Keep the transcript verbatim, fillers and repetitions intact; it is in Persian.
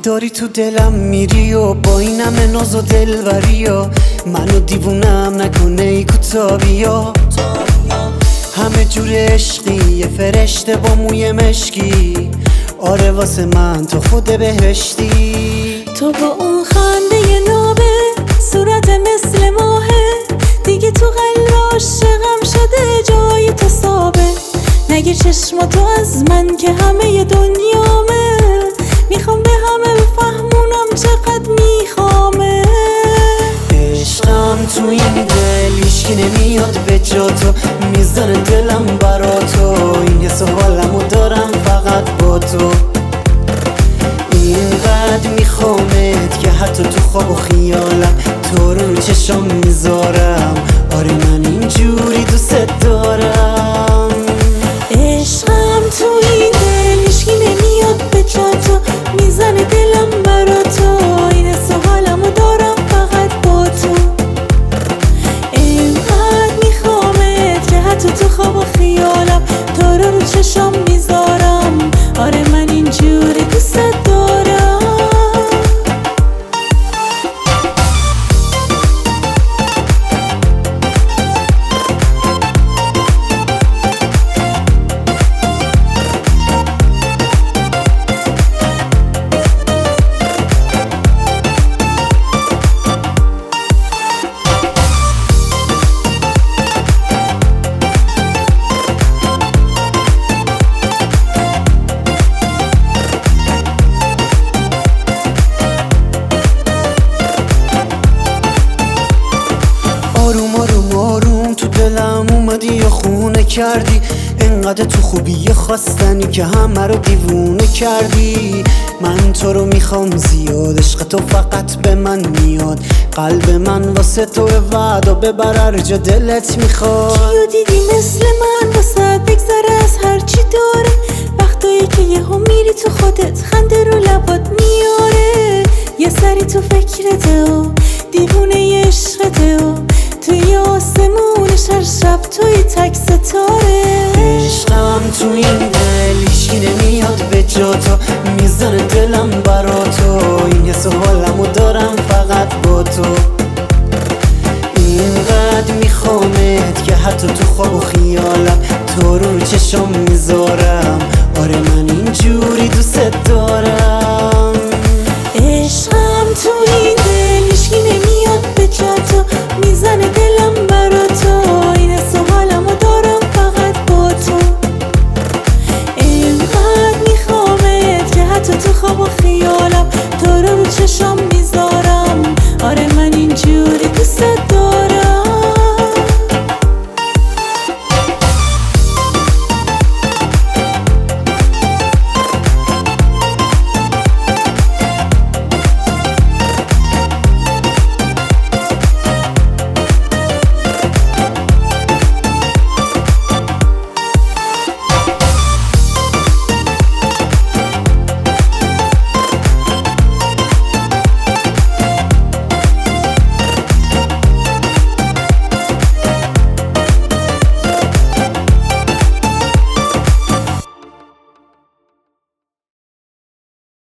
داری تو دلم میری و با این همه ناز و دلبری و منو دیوونم نکنه ای کتابیا. همه جور عشقی یه فرشته با موی مشکی، آره واسه من تو خود بهشتی. تو با اون خنده نابه صورت مثل ماهه، دیگه تو قلب عاشقم شده جای تو ثابه. نگیر چشماتو از من که همه دنیامه، میخوام به همه بفهمونم چقدر میخوامه. عشقم تو این دل هیچکی نمیاد به جا تو، میزنه دلم برا تو، این حس و حالمو دارم فقط با تو. اینقدر میخوامت که حتی تو خواب و خیالم تو رو چشم میذارم، آره من اینجوری دوست دارم. عشقم تو این دل هیچکی نمیاد به جا تو، میزنه دلم برا تو، این حس و حالمو دارم فقط با تو. اینقدر میخوامت که حتی تو خواب و خیالم تو رو رو چشم میذارم، آره من اینجوری دوست دارم. آروم آروم آروم تو دلم اومدی یا خونه کردی، انقدر تو خوبی خواستنی که همه رو دیوونه کردی. من تو رو میخوام زیاد، عشق تو فقط به من میاد، قلب من واسه تو وعدا ببر هر جا دلت میخواد. کیو دیدی مثل من واسه بگذره از هرچی داره، وقتایی که یهو میری تو خودت خنده رو لبات میاره، یه سری تو فکرته و دیوونه عشقته و توی آسمونش هر شب توی تک ستاره. عشقم تو این دل هیچکی نمیاد به جا تو، میزنه دلم برا تو، این حس و حالمو دارم فقط با تو. اینقدر میخوامت که حتی تو خواب و خیالم تو رو چشم میذارم، آره من اینجوری دوست دارم.